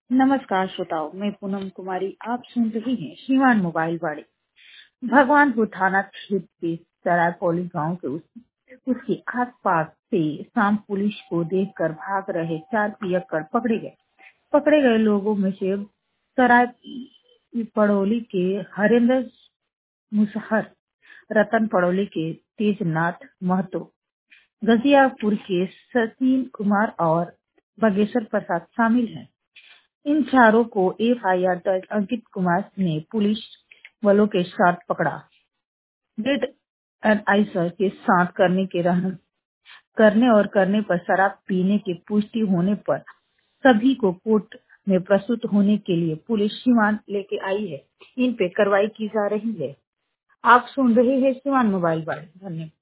नमस्कार श्रोताओं, मैं पूनम कुमारी। आप सुन रही हैं श्रीमान मोबाइल वाणी। भगवानपुर थाना क्षेत्र के सरायपौली गांव के उसके आसपास से शाम पुलिस को देखकर भाग रहे 4 पियक्कड़ पकड़े गए। पकड़े गए लोगों में से सराय पड़ोली के हरेंद्र मुसहर, रतन पड़ोली के तेजनाथ महतो, गजियापुर के सतीन कुमार और बागेश्वर प्रसाद शामिल हैं। इन चारों को एफआईआर दर्ज अंकित कुमार ने पुलिस वालों के साथ पकड़ा। डेड एनालाइजर के साथ करने पर शराब पीने की पुष्टि होने पर सभी को कोर्ट में प्रस्तुत होने के लिए पुलिस सीमान लेके आई है। इन पे कार्रवाई की जा रही है। आप सुन रहे हैं सीमान मोबाइल वाले। धन्यवाद।